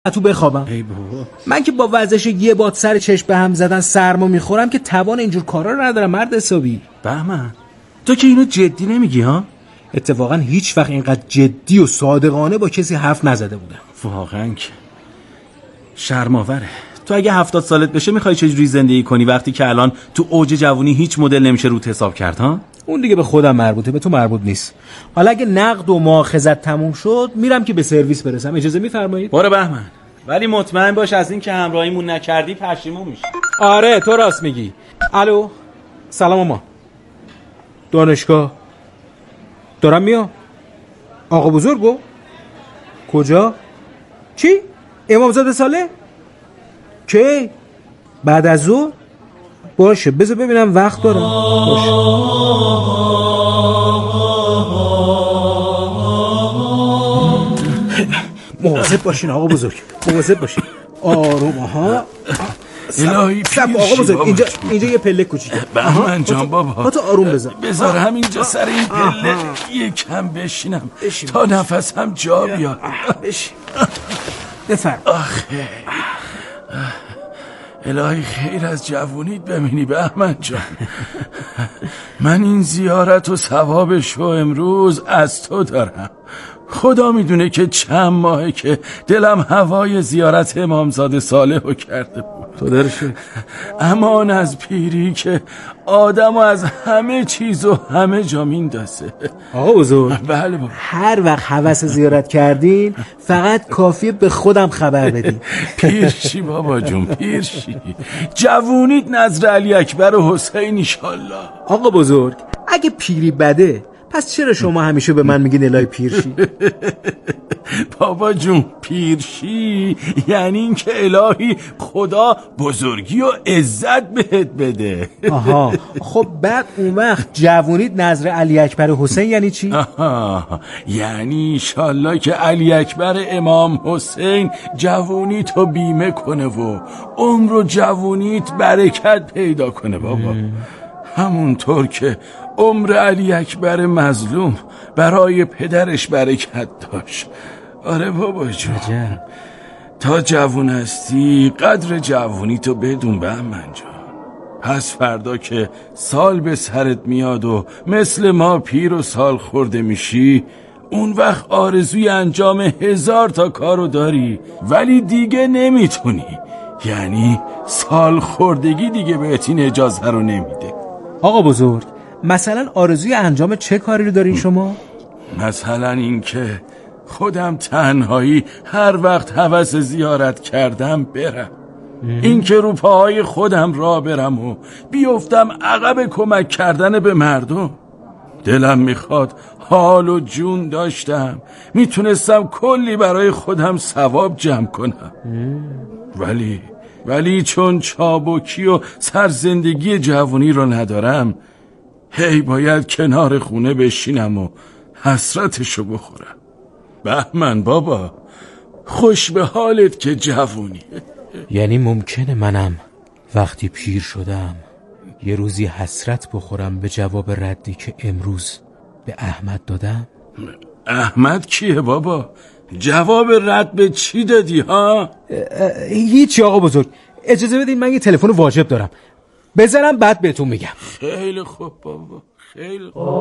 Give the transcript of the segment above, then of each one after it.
تو بخوابم. ای بابا، من که با وزش یه باد سر چشم به هم زدن سرما میخورم که توان اینجور کارا رو ندارم مرد حسابی. بهمن تو که اینو جدی نمیگی ها؟ اتفاقا هیچ وقت اینقدر جدی و صادقانه با کسی حرف نزده بودم. واقعا که شرم‌آوره. تو اگه 70 سالت بشه میخوای چجوری زندگی کنی وقتی که الان تو اوج جوونی هیچ مدل نمیشه روت حساب کرد ها؟ اون دیگه به خودم مربوطه، به تو مربوط نیست. حالا اگه نقد و مؤاخذت تموم شد میرم که به سرویس برسم. اجازه میفرمایید؟ برو بهمن، ولی مطمئن باش از این که همراهیمون نکردی پشیمون میشی. آره تو راست میگی. الو سلام ماما. دانشگاه دارم میام. آقا بزرگو کجا؟ چی؟ امامزاده ساله؟ کی؟ بعد از ظهر؟ باشه بذار ببینم وقت دارم. باشه. مواظب باشین آقا بزرگ، مواظب باشین. آروم. ها الهی سب آقا بزرگ، اینجا یه پله کوچیکه. بهمن جان بابا تو آروم بذار همینجا سر این پله یکم بشینم تا نفسم جا بیاد. بشین. بفرم. آخه الهی خیر از جوونیت ببینی بهمن جان. من این زیارت و ثوابشو امروز از تو دارم. خدا میدونه که چند ماهه که دلم هوای زیارت امامزاده صالحو کرده بود. تو درشه. امان از پیری که آدمو از همه چیز و همه جا میندازه. آقا بزرگ، بله بابا، هر وقت هوس زیارت کردین فقط کافیه به خودم خبر بدین. پیرشی بابا جون، پیرشی. جوونیت نظر علی اکبر و حسین ایشالله. آقا بزرگ، اگه پیری بده پس چرا شما همیشه به من میگین الهی پیرشی؟ بابا جون پیرشی یعنی این که الهی خدا بزرگی و عزت بهت بده. آها خب بعد اون وقت جوونیت نظر علی اکبر حسین یعنی چی؟ آها یعنی انشالله که علی اکبر امام حسین جوونیت رو بیمه کنه و عمر و جوونیت برکت پیدا کنه بابا. همونطور که عمر علی اکبر مظلوم برای پدرش برکت داشت. آره بابا جون، تا جوون هستی قدر جوونی تو بدون بهمن جان. پس فردا که سال به سرت میاد و مثل ما پیر و سال خورده میشی، اون وقت آرزوی انجام 1000 تا کارو داری ولی دیگه نمیتونی. یعنی سال خوردگی دیگه بهت این اجازه رو نمیده. آقا بزرگ، مثلا آرزوی انجام چه کاری رو دارین شما؟ مثلا این که خودم تنهایی هر وقت هوس زیارت کردم برم. این که رو پاهای خودم راه برم و بیفتم عقب کمک کردن به مردم. دلم میخواد حال و جون داشتم میتونستم کلی برای خودم ثواب جمع کنم. ولی چون چابکی و سرزندگی جوانی رو ندارم، هی باید کنار خونه بشینم و حسرتشو بخورم. بهمن بابا خوش به حالت که جوونی. یعنی ممکنه منم وقتی پیر شدم یه روزی حسرت بخورم به جواب ردی که امروز به احمد دادم؟ احمد کیه بابا؟ جواب رد به چی دادی ها؟ هیچی آقا بزرگ، اجازه بدین من یه تلفن واجب دارم بزنم بعد بهتون میگم. خیلی خوب بابا، خیلی خوب.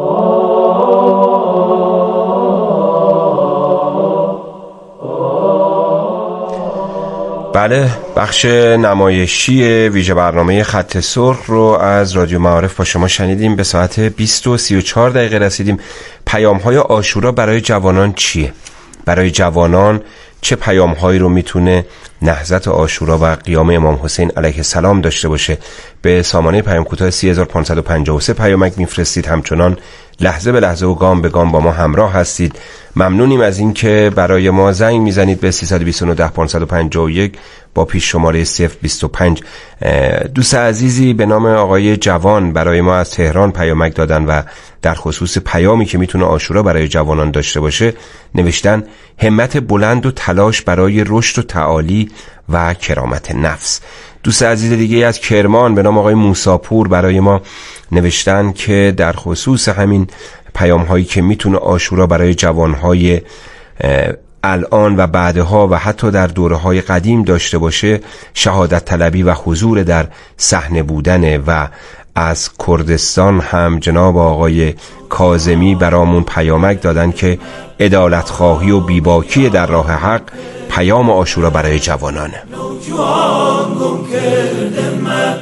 بله، بخش نمایشی ویژه برنامه خط سرخ رو از رادیو معارف با شما شنیدیم. به ساعت 20:34 رسیدیم. پیام‌های عاشورا برای جوانان چیه؟ برای جوانان چه پیام‌هایی رو میتونه نهضت عاشورا و قیام امام حسین علیه السلام داشته باشه؟ به سامانه پیام کوتاه 3553 پیامک میفرستید. همچنان لحظه به لحظه و گام به گام با ما همراه هستید. ممنونیم از این که برای ما زنگ میزنید به 329 با پیش شماره 025. دوست عزیزی به نام آقای جوان برای ما از تهران پیامک دادن و در خصوص پیامی که میتونه عاشورا برای جوانان داشته باشه نوشتن: همت بلند و تلاش برای رشد و تعالی و کرامت نفس. دوست عزیز دیگه از کرمان به نام آقای موساپور برای ما نوشتن که در خصوص همین پیام هایی که میتونه عاشورا برای جوانهای الان و بعدها و حتی در دوره‌های قدیم داشته باشه شهادت طلبی و حضور در صحنه بودنه. و از کردستان هم جناب آقای کاظمی برامون پیامک دادن که عدالت خواهی و بیباکی در راه حق پیام عاشورا برای جوانانه. نوجوان گم کرده من،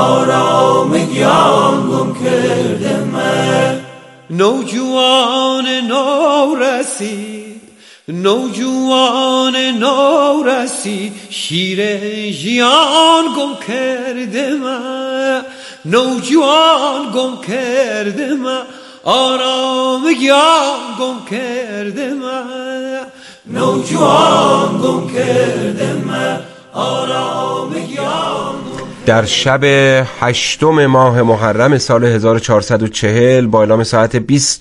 آرامگیان گم کرده من. نوجوان نورسید، نوجوان نورسید، شیر ژیان گم کرده من. نوجوان گم کرده من، آرامگیان گم کرده من. نوجوان گم کرده من، آرامگیان. در شب 8 ماه محرم سال 1440 با اعلام ساعت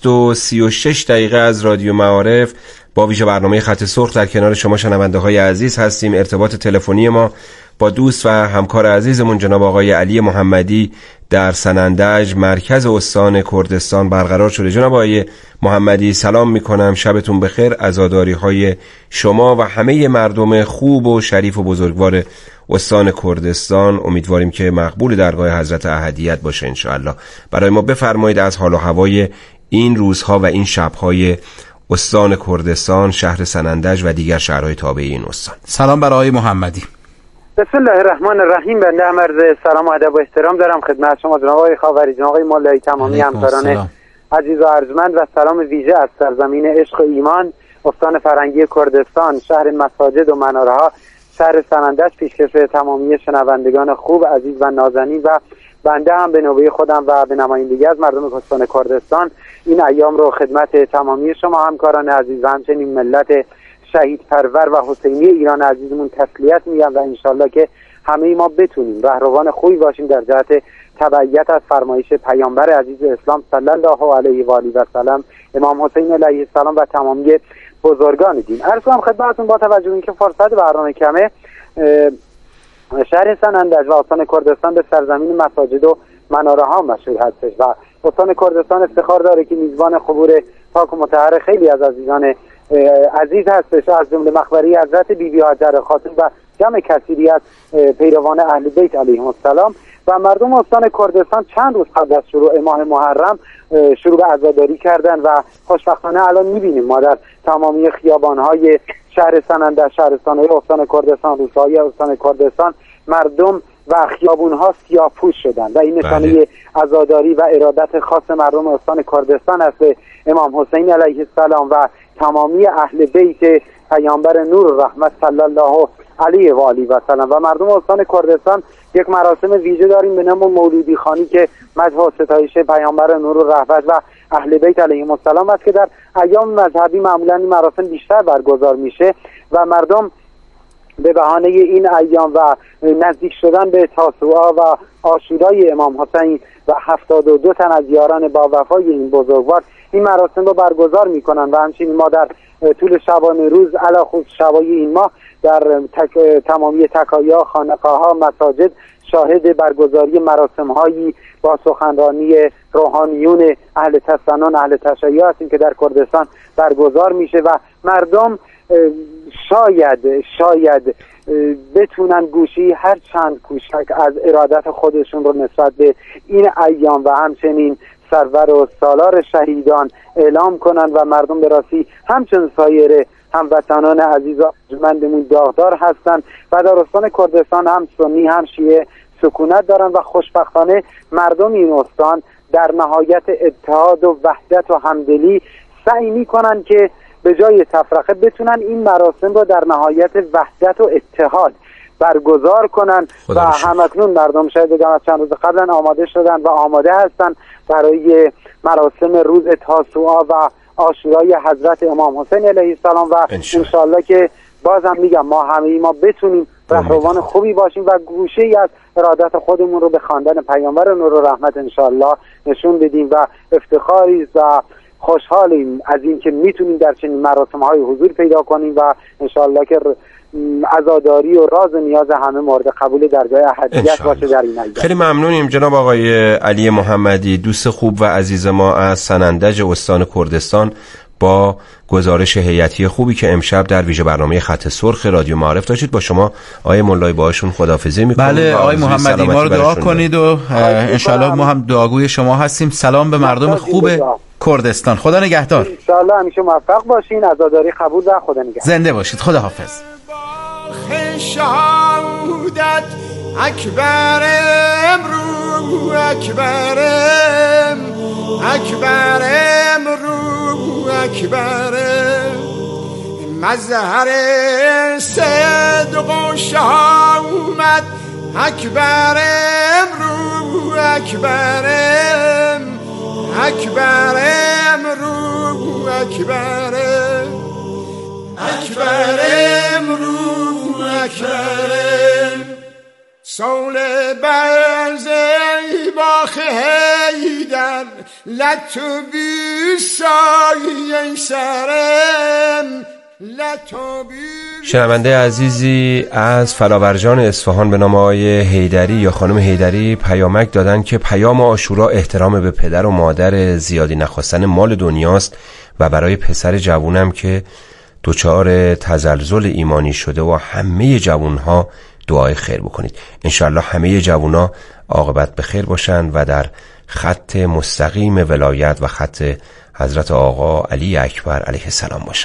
20:36 از رادیو معارف با ویژه برنامه خط سرخ در کنار شما شنونده های عزیز هستیم. ارتباط تلفنی ما با دوست و همکار عزیزمون جناب آقای علی محمدی در سنندج مرکز استان کردستان برقرار شده. جناب آقای محمدی سلام میکنم، شبتون بخیر. عزاداری های شما و همه مردم خوب و شریف و بزرگوار استان کردستان امیدواریم که مقبول درگاه حضرت احدیت باشه انشاءالله. برای ما بفرمایید از حال و هوای این روزها و این شبهای استان کردستان، شهر سنندج و دیگر شهرهای تابع این استان. سلام برای آقای محمدی. بسم الله الرحمن الرحیم. بنده هم عرض سلام و ادب و احترام دارم خدمت شما جناب آقای خاوری، جناب آقای مولایی، تمامی همکاران عزیز و ارجمند و سلام ویژه از سرزمین عشق و ایمان استان فرنگی کردستان، شهر مساجد و مناره‌ها، شهر سنندج پیشکش تمامی شنوندگان خوب عزیز و نازنین و بنده هم به نوبه خودم و به نمایندگی از مردم استان کردستان این ایام رو خدمت تمامی شما همکاران عزیز و همچنین ملت شهید پرور و حسینی ایران عزیزمون تسلیت میگم و انشالله که همه ما بتونیم رهروان خوبی باشیم در جهت تبعیت از فرمایش پیامبر عزیز اسلام صلی الله علیه و آله و سلم امام حسین علیه السلام و تمامی بزرگان دین. عرض کنم خدمتتون با توجه به اینکه فرصت برنامه کمه، شهر سنندج و استان کردستان به سرزمین مساجد و مناره ها مشهور هستش و استان کردستان افتخار داره که میزبان قبور پاک و مطهر خیلی از عزیزان عزیز هستش، از جمله مقبره حضرت بیبی هاجر خاتون و جمع کثیری از پیروان اهل بیت علیهم السلام. و مردم استان کردستان چند روز قبل از شروع ماه محرم شروع به عزاداری کردن و خوشبختانه الان میبینیم ما در تمامی خیابان‌های شهر سنندج، شهرستان‌های استان کردستان، روستاهای استان کردستان مردم و خیابون‌ها سیاه‌پوش شدن و این نشانه عزاداری و ارادت خاص مردم استان کردستان است به امام حسین علیه السلام و تمامی اهل بیت پیامبر نور و رحمت صلی الله علیه و آله و سلم. و مردم استان کردستان یک مراسم ویژه داریم به نام مولودی خوانی که مدح و ستایش پیامبر نور و رحمت و اهل بیت علیهم السلام است که در ایام مذهبی معمولا این مراسم بیشتر برگزار میشه و مردم به بهانه این ایام و نزدیک شدن به تاسوعا و عاشورای امام حسین و 72 تن از یاران با وفای این بزرگوار این مراسم رو برگزار میکنن و همچنین ما در طول شبانه روز علاوه شبای این ماه در تمامی تکایا، خانقاه‌ها، مساجد شاهد برگزاری مراسم‌هایی با سخنرانی روحانیون اهل تسنن، اهل تشیع هستیم که در کردستان برگزار میشه و مردم شاید بتونن گوشی هر چند کوچک از ارادت خودشون رو نسبت به این ایام و همچنین سرور و سالار شهیدان اعلام کنن و مردم به راستی همچون سایر هموطنان عزیز و ارجمندمون داغدار هستن و در استان کردستان هم سنی هم شیعه سکونت دارن و خوشبختانه مردم این استان در نهایت اتحاد و وحدت و همدلی سعی میکنن که به جای تفرقه بتونن این مراسم رو در نهایت وحدت و اتحاد برگزار کنن و همکنون مردم شاید بگم از چند روز قبلا آماده شدن و آماده هستن برای مراسم روز تاسوعا و عاشورای حضرت امام حسین علیه السلام و انشالله که بازم میگم ما بتونیم رهروان خوبی باشیم و گوشه‌ای از ارادت خودمون رو به خواندن پیامبر نور و رحمت انشالله نشون بدیم و افتخاری و خوشحالیم از این که میتونیم در چنین مراسم‌های حضور پیدا کنیم و انشالله که عزاداری و راز و نیاز همه مورد قبول درگاه احدیت باشه در این ایام. خیلی ممنونیم جناب آقای علی محمدی، دوست خوب و عزیز ما از سنندج استان کردستان. با گزارش هیئتی خوبی که امشب در ویژه برنامه خط سرخ رادیو معارف داشتید. با شما آقای ملایی باهاشون خداحافظی می‌کنم. بله آقای محمدی، ما رو دعا کنید و انشالله ما هم دعاگوی شما هستیم. سلام به مردم خوب کردستان. خدا نگهدار. انشالله همیشه موفق باشین، عزاداری قبول و خدا نگهدار. زنده باشید. خدا حافظ. شهادت اکبرم رو اکبرم اکبرم رو اکبرم مظهر صدق و شهامت اکبرم رو اکبرم اکبرم رو اکبرم اکبرم رو اکبرم سول برزی باخ هیدر لطو بیسای سرم لطو بی. شنونده عزیزی از فلاورجان اصفهان به نام آقای حیدری یا خانم حیدری پیامک دادن که پیام عاشورا احترام به پدر و مادر، زیادی نخواستن مال دنیاست و برای پسر جوونم که دچار تزلزل ایمانی شده و همه جوانها دعای خیر بکنید. انشاءالله همه جوانها عاقبت به خیر باشند و در خط مستقیم ولایت و خط حضرت آقا علی اکبر علیه السلام باشند.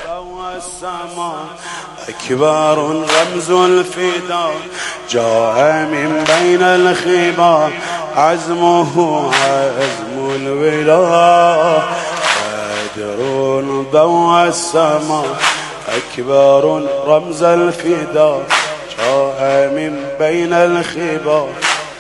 اکبر رمز الفدا جاء من بین الخبا عزمه عزم الولا قادر ضوء السما اکبر رمز الفدا جاء من بین الخبا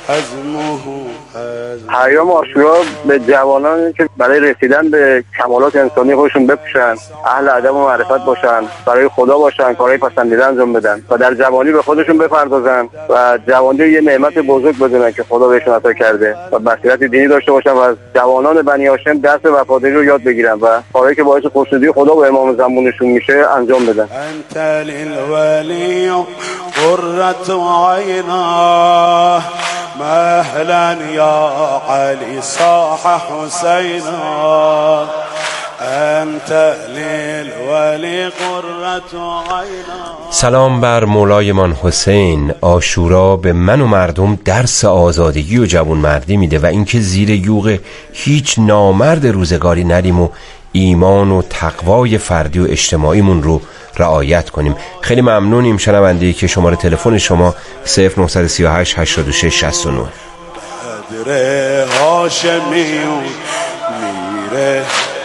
پیام عاشورا به جوانان که برای رسیدن به کمالات انسانی خودشون بپوشن، اهل ادب و معرفت باشن، برای خدا باشن، کارهای پسندیده انجام بدن و در جوانی به خودشون بپردازن و جوانی یه نعمت بزرگ بدونن که خدا بهشون عطا کرده و بصیرت دینی داشته باشن و از جوانان بنی هاشم درس وفاداری رو یاد بگیرن و کارهایی که باعث خوشنودی خدا و امام زمانشون میشه انجام بدن. انت للولی قرة عینا مهلا یا علی صاح حسینا انت للولی قرة عینا. سلام بر مولایمان حسین. عاشورا به من و مردم درس آزادگی و جوانمردی میده و اینکه زیر یوغ هیچ نامرد روزگاری نریم و ایمان و تقوای فردی و اجتماعیمون رو رعایت کنیم. خیلی ممنونیم شنونده‌ای که شماره تلفن شما 0938 86 69. قدر هاشمیون میره.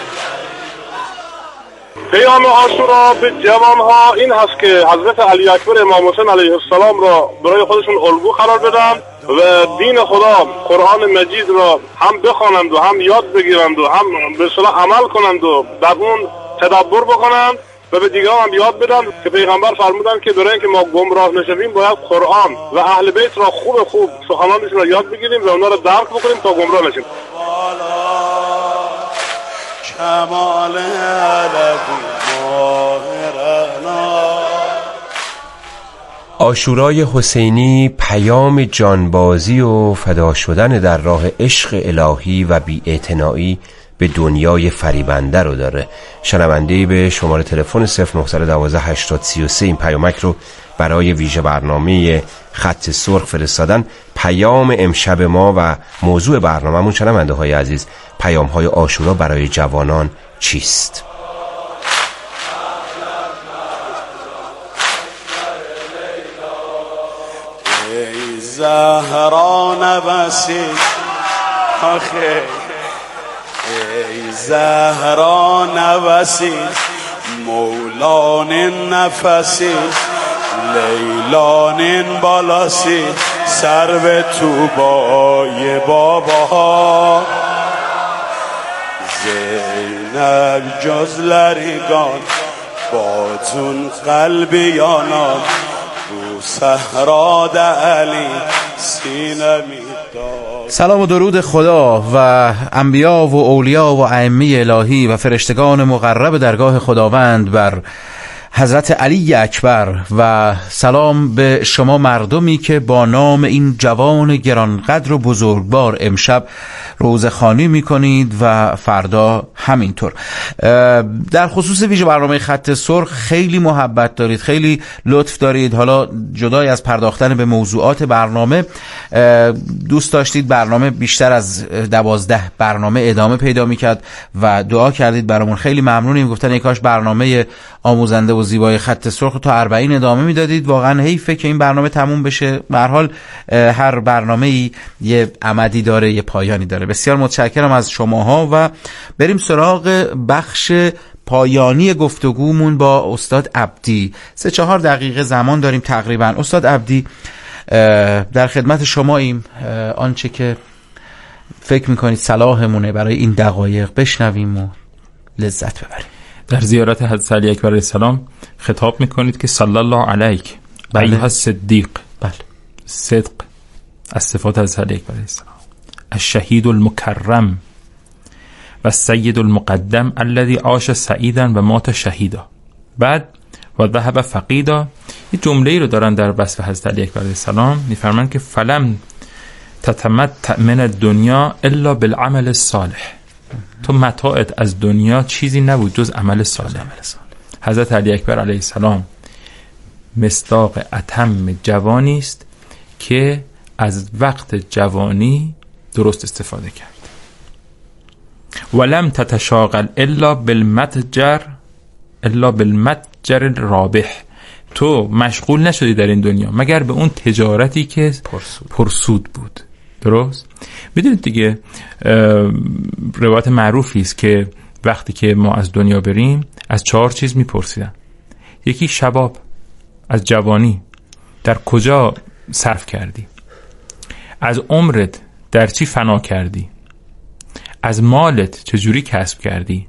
پیام عاشورا به جوانها این هست که حضرت علی اکبر امام حسین علیه السلام را برای خودشون الگو قرار بدن و دین خدا قرآن مجید را هم بخوانند و هم یاد بگیرند و هم به اصطلاح عمل کنند و در اون تدبر بکنند و به دیگران هم یاد بدن که پیغمبر فرمودن که برای اینکه ما گمراه نشویم باید قرآن و اهل بیت را خوب سخنانشون را یاد بگیریم و اونا را درک بکنیم تا گمراه نشیم. کمال عاشورای حسینی پیام جانبازی و فدا شدن در راه عشق الهی و بی‌اعتنایی به دنیای فریبنده رو داره. شنونده‌ای به شماره تلفن 0912 8033 این پیامک رو برای ویژه برنامه خط سرخ فرستادن. پیام امشب ما و موضوع برنامه‌مون شنونده های عزیز، پیام های عاشورا برای جوانان چیست؟ ای زهران وسیع آخه ای زهران وسیع مولان نفسی لیلان بالاسی سر به توبای بابا زینب جز لریگان باتون قلبیانان رو صحرا علی سینه میداد. سلام و درود خدا و انبیا و اولیا و ائمه الهی و فرشتگان مقرب درگاه خداوند بر حضرت علی اکبر و سلام به شما مردمی که با نام این جوان گرانقدر و بزرگوار امشب روزخوانی میکنید و فردا همینطور. در خصوص ویژه برنامه خط سرخ خیلی محبت دارید، خیلی لطف دارید. حالا جدای از پرداختن به موضوعات برنامه، دوست داشتید برنامه بیشتر از 12 برنامه ادامه پیدا میکرد و دعا کردید برامون. خیلی ممنونیم. گفتن ای کاش برنامه آموزنده و زیبای خط سرخ تا 40 ادامه میدادید. واقعا حیفه که این برنامه تموم بشه. به هر حال هر برنامه‌ای یه عمدی داره، یه پایانی داره. بسیار متشکرم از شماها و بریم سراغ بخش پایانی گفتگومون با استاد عبدی. 3-4 دقیقه زمان داریم تقریبا. استاد عبدی، در خدمت شماییم. آنچه که فکر میکنید صلاحمونه برای این دقایق بشنویم و لذت ببریم. در زیارت حضرت علی اکبر علیه السلام خطاب میکنید که صلی الله علیک ایها الصدیق. بله. صدق از صفات حضرت علی اکبر علیه السلام. الشهید المکرم و السید المقدم الذي عاش سعیدا و مات شهیدا. بعد و ذهب فقیدا. یه جمله‌ای رو دارن در وصف حضرت علی اکبر علیه السلام، میفرمان که فلم تتمتع من الدنیا الا بالعمل الصالح. تو متاعت از دنیا چیزی نبود جز عمل صالح. حضرت علی اکبر علیه السلام مصداق اتم جوانی است که از وقت جوانی درست استفاده کرد. ولم تتشاغل الا بالمتجر الرابح. تو مشغول نشدی در این دنیا مگر به اون تجارتی که پرسود بود. درست؟ میدونید دیگه روایت معروفی است که وقتی که ما از دنیا بریم از 4 چیز میپرسیدن. یکی شباب، از جوانی در کجا صرف کردی؟ از عمرت در چی فنا کردی؟ از مالت چجوری کسب کردی؟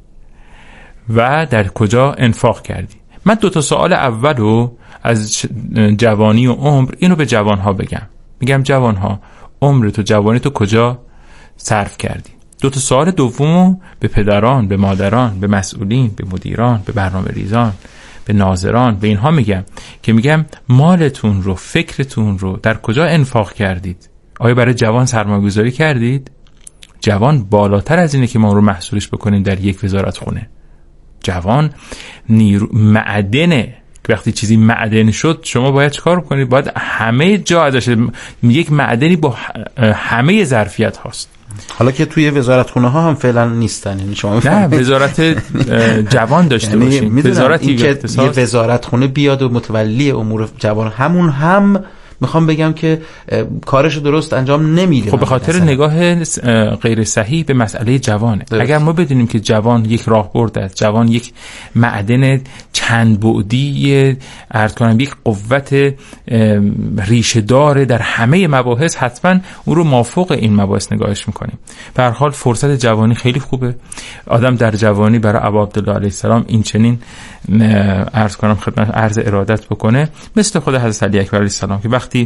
و در کجا انفاق کردی؟ من 2 سوال اولو از جوانی و عمر اینو به جوانها میگم جوانها عمرت و جوانی تو کجا صرف کردی؟ 2 سوال دومو به پدران، به مادران، به مسئولین، به مدیران، به برنامه ریزان، به ناظران، به اینها میگم مالتون رو، فکرتون رو در کجا انفاق کردید؟ آیا برای جوان سرمایه‌گذاری کردید؟ جوان بالاتر از اینه که ما رو محصولش بکنیم در یک وزارت خونه. جوان معدنه. وقتی چیزی معدن شد شما باید چیکار کنید؟ باید همه جا ازش، یک معدنی با همه ظرفیت هاست. حالا که توی وزارتخونه ها هم فعلا نیستن، یعنی شما نه وزارت جوان داشته باشیم. وزارتی که یه وزارتخونه بیاد و متولی امور جوان، همون هم میخوام بگم که کارشو درست انجام نمیده. خب به خاطر نگاه غیر صحیح به مسئله جوانه. اگر ما بدونیم که جوان یک راهبرد است، جوان یک معدن چند بعدی، عرض کنم یک قوت ریشه داره در همه مباحث، حتما اون رو مافوق این مباحث نگاهش میکنیم. به هر حال فرصت جوانی خیلی خوبه. آدم در جوانی برای ابا عبدالله علیه السلام این چنین عرض کنم خدمت عرض ارادت بکنه، مثل خود حضرت علی اکبر علیه السلام که وقتی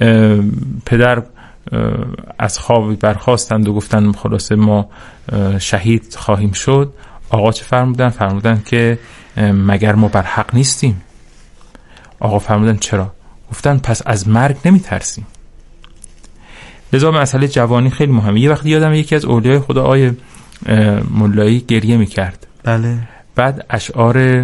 پدر از خواب برخاستند و گفتن خلاصه ما شهید خواهیم شد، آقا چه فرمودن که مگر ما بر حق نیستیم؟ آقا فرمودن چرا؟ گفتن پس از مرگ نمی ترسیم. لذا مسئله جوانی خیلی مهمه. یه وقتی یادم یکی از اولیای خدا آیه مولایی گریه می کرد. بله. بعد اشعار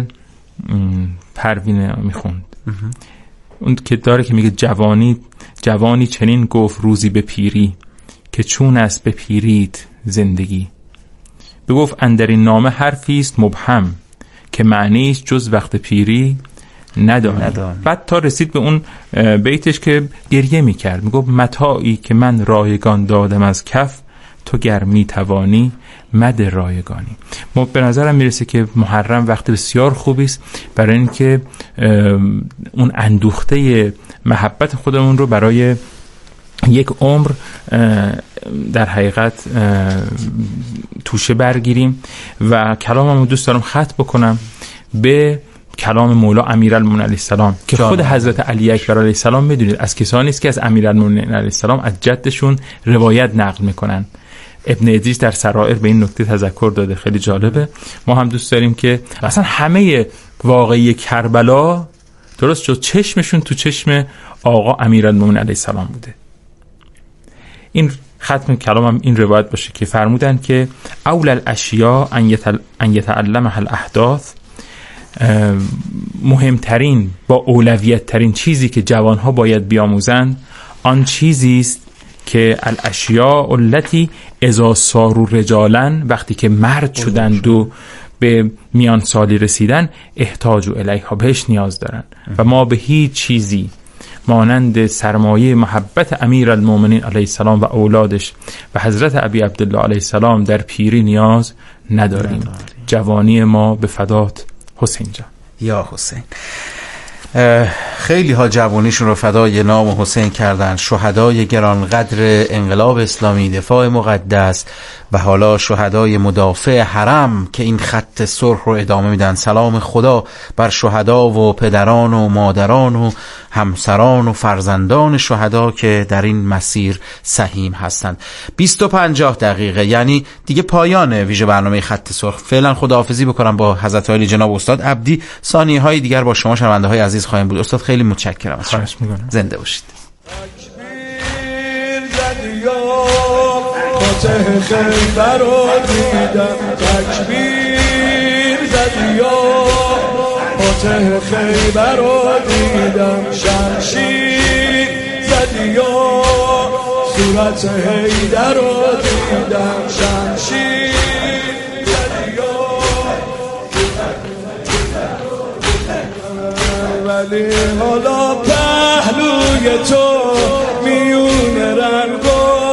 پروینه می خوند. اون که داره که میگه جوانی چنین گفت روزی به پیری، که چون است به پیرید زندگی. بگفت اندر این نامه حرفی است مبهم، که معنیش جز وقت پیری ندانی. بعد تا رسید به اون بیتش که گریه میکرد، میگفت متاعی که من رایگان دادم از کف، تو گر میتوانی مد رایگانی. ما به نظرم میرسه که محرم وقت بسیار خوبی است برای اینکه اون اندوخته محبت خودمون رو برای یک عمر در حقیقت توشه برگیریم. و کلاممو دوست دارم ختم بکنم به کلام مولا امیرالمومنین علیه السلام که خود حضرت علی اکبر علیه السلام میدونید از کسانی است که از امیرالمومنین علیه السلام از جدشون روایت نقل میکنن. ابن ادریس در سرائر به این نکته تذکر داده، خیلی جالبه. ما هم دوست داریم که اصلا همه واقعی کربلا درست شد چشمشون تو چشم آقا امیرالمومنین علیه السلام بوده. این ختم کلامم این روایت باشه که فرمودن که اول الاشیاء ان یتعلمها الاحداث، مهمترین با اولویت ترین چیزی که جوانها باید بیاموزند آن چیزی است که الاشیاء التي اذا صاروا رجالا، وقتی که مرد شدند و به میان سالی رسیدن، احتاج الیها، بهش نیاز دارن و ما به هیچ چیزی مانند سرمایه محبت امیرالمومنین علیه السلام و اولادش و حضرت ابی عبدالله علیه السلام در پیری نیاز نداریم. جوانی ما به فدات حسین جان. یا حسین. خیلی ها جوانیشون رو فدای نام حسین کردن، شهدای گرانقدر انقلاب اسلامی، دفاع مقدس و حالا شهدای مدافع حرم که این خط سرخ رو ادامه میدن. سلام خدا بر شهدا و پدران و مادران و همسران و فرزندان شهدا که در این مسیر سهیم هستند. 20:50 یعنی دیگه پایان ویژه برنامه خط سرخ. فعلا خداحافظی بکنم با حضرت عالی جناب استاد عبدی. ثانیه های دیگر با شما شنونده های عزیز خواهیم بود. استاد خیلی متشکرم از شما. زنده باشید. فاتح خیبر رو دیدم، تکبیر زدی و فاتح خیبر رو دیدم، شمشیر زدی و صورت حیدر رو دیدم، شمشیر زدی و ولی حالا پهلوی تو میون رنگ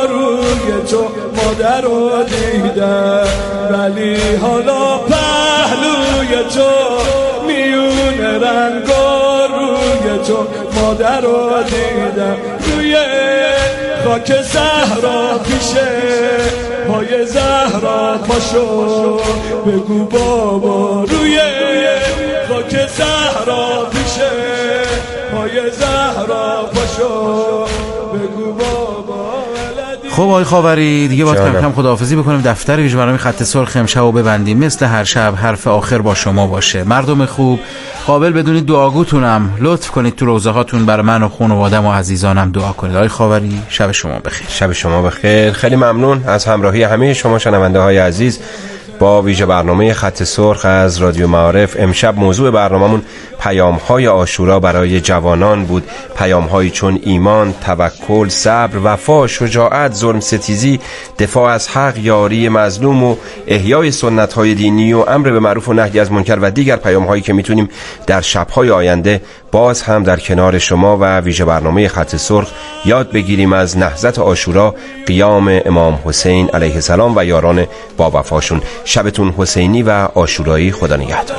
تو مادر رو دیدم، ولی حالا پهلوی تو میون رنگ روی تو مادر رو دیدم، روی خاک زهرا پیشه پای زهرا پاشو بگو بابا، روی خاک زهرا پیشه پای زهرا پاشو بگو بابا. خب آقای خاوری دیگه باید کم خداحافظی بکنیم، دفتر ویژه برنامه خط سرخ امشب رو ببندیم. مثل هر شب حرف آخر با شما باشه. مردم خوب قابل بدونید دعاگوتونم لطف کنید تو روزه هاتون برای من و خانواده‌ام و عزیزانم دعا کنید. آقای خاوری شب شما بخیر. شب شما بخیر. خیلی ممنون از همراهی همه شما شنونده های عزیز با ویژه برنامه خط سرخ از رادیو معارف. امشب موضوع برنامه‌مون پیام‌های عاشورا برای جوانان بود. پیام‌هایی چون ایمان، توکل، صبر، وفا، شجاعت، ظلم ستیزی، دفاع از حق، یاری مظلوم و احیای سنت‌های دینی و امر به معروف و نهی از منکر و دیگر پیام‌هایی که میتونیم در شب‌های آینده باز هم در کنار شما و ویژه برنامه خط سرخ یاد بگیریم از نهضت عاشورا، قیام امام حسین علیه السلام و یاران با وفاشون. شبتون حسینی و عاشورایی. خدا نگهدار.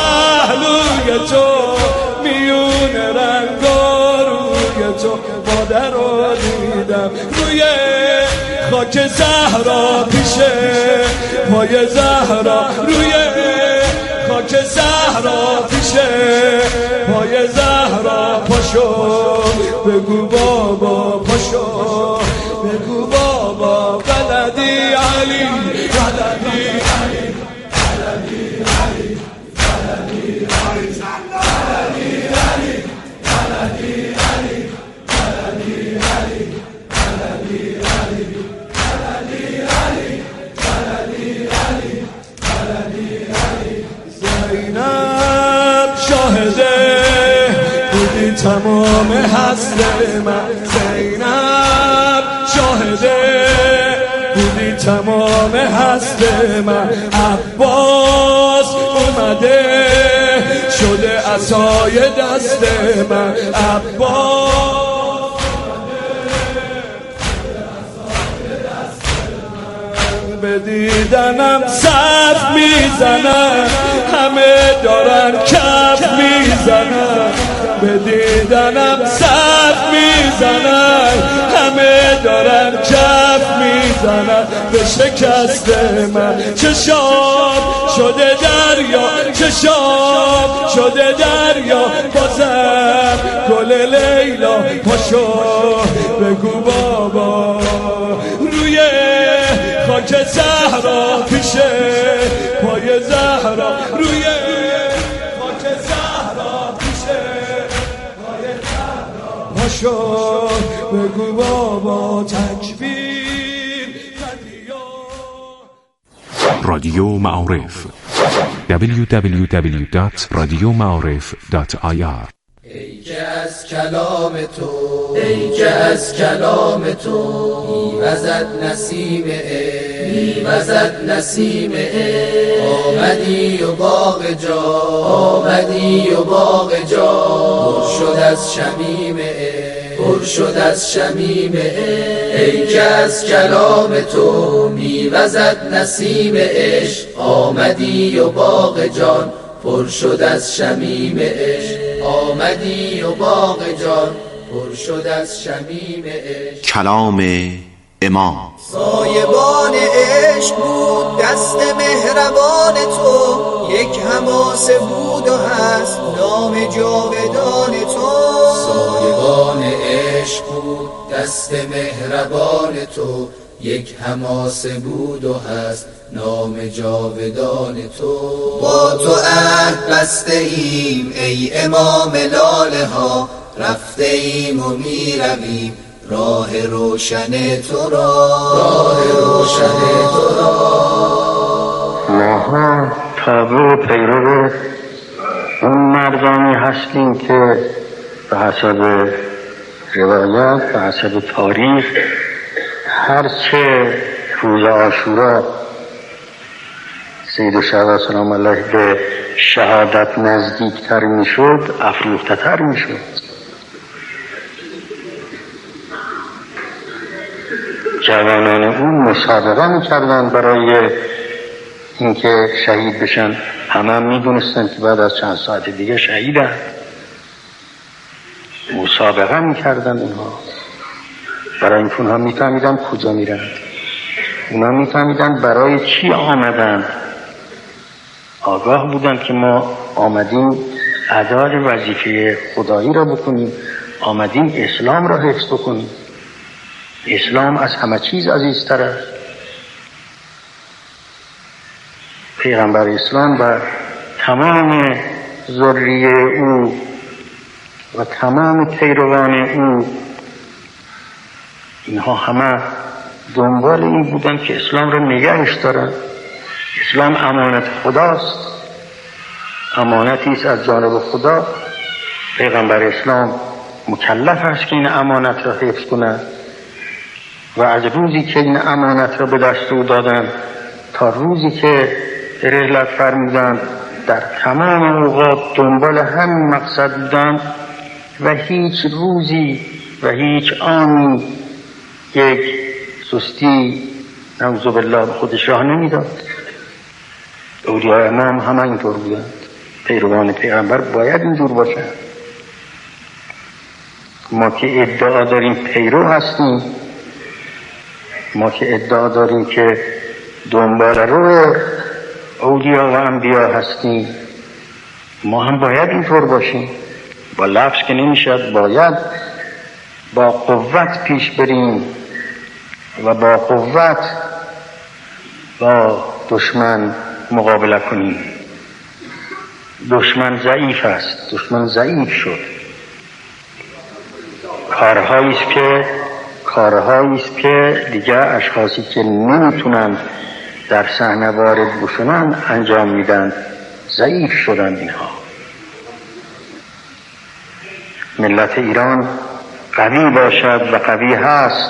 پهلوی تو میون رنگا روی تو مادر رو دیدم، روی خاک زهرا پیشه پای زهرا، روی خاک زهرا پیشه پای زهرا پاشو بگو بابا، پاشو بگو بابا، ولدی علی ولدی علی ولدی علی ولدی علی ولدی علی ولدی علی ولدی علی ولدی علی ولدی علی ولدی علی ولدی علی. زینب شاهده بودی تمام هست من، زینب شاهده بودی تمام هست من، عباس اومده شده عصای دست من، عباس به دیدنم صف میزنن، همه دارن کف میزنن، به دیدنم صف میزنن، همه دارن کف میزنن، به شکست من چشام شده دریا، چشام شده دریا، بازم گل لیلا پاشو بگو بابا، روی خاک زهرا پیشه پای زهرا، روی خاک شو بگو بابا تکبیر. رادیو معارف www.radiomaarif.ir ای که از کلام تو، ای که از کلام تو میوزد نسیم میوزد نسیم آمدی و باغ جا، آمدی و باغ جا پر شد از شمیم پر شد از شمیم ای که از کلام تو میوزد نسیم عشق آمدی و باغ جان پر شد از شمیم عشق آمدی و باغ جان پر شد از شمیم عشق. کلام امام سایبان عشق بود دست مهربان تو، یک حماسه بود و هست نام جاودان تو. سایبان عشق بود دست مهربان تو، یک حماسه بود و هست نام جاودان تو. با تو عهد بسته ایم ای امام لاله ها، رفته ایم و می رویم راه روشن تو را، راه روشن تو را. ماها تابع پیرو اون مردانی هستیم که به حسب روایات به حسب تاریخ هرچه روز عاشورا سید الشهدا سلام الله به شهادت نزدیکتر می شد افروخته تر می شد. جوانان اون مسابقه می کردن برای اینکه شهید بشن. همه می دونستن که بعد از چند ساعت دیگه شهیدن. مسابقه می کردن اونها برای اینکه اونها می فهمیدن کجا می رن، اونها می فهمیدن برای چی آمدن. آگاه بودن که ما آمدیم ادای وظیفه خدایی را بکنیم، آمدیم اسلام را حفظ بکنیم. اسلام از همه چیز عزیزتر است. پیغمبر اسلام و تمام ذریه او و تمام پیروان او اینها همه دنبال این بودن که اسلام را نگهش دارن. اسلام امانت خداست، امانتی است از جانب خدا. پیغمبر اسلام مکلف است که این امانت را حفظ کنه و از روزی که این امانت را به دست او دادن تا روزی که رحلت فرمودن در تمام اوقات دنبال همین مقصد بودن و هیچ روزی و هیچ آنی یک سستی نعوذ بالله به خودش راه نمیداد. اولیاء امام همه اینطور بودند. پیروان پیغمبر باید اینجور باشند. ما که ادعا داریم پیرو هستیم، ما که ادعا داریم که دنبال رو اولیاء و انبیاء هستیم، ما هم باید اینطور باشیم. با لفظ که نمیشد، باید با قوت پیش بریم و با قوت با دشمن مقابله کنیم. دشمن ضعیف است، دشمن ضعیف شد. کارهایی است که دیگه اشخاصی که نمیتونن در صحنه وارد بشونن انجام میدن. ضعیف شدن اینها. ملت ایران قوی باشد و قوی هست،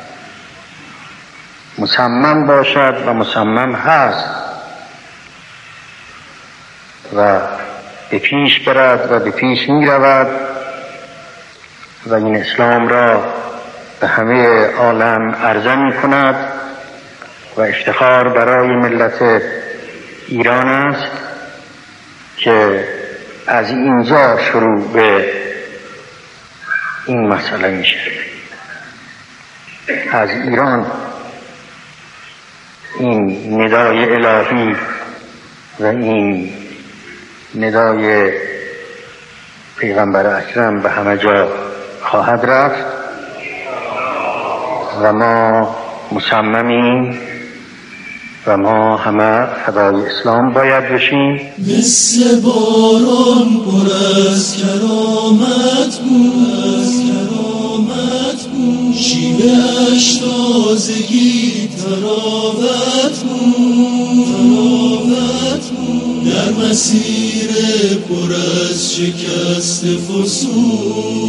مصمم باشد و مصمم هست و به پیش برد و به پیش می رود و این اسلام را به همه عالم عرضه می کند و افتخار برای ملت ایران است که از اینجا شروع به این مسئله میشه. از ایران این ندای الهی و این ندای پیغمبر اکرم به همه جا خواهد رفت و ما مصممیم و ما همه فدای اسلام باید بشیم. مثل باران پر از کرامت بود. لبش تازگی تراوت بود در مسیر پر از شکست فسون.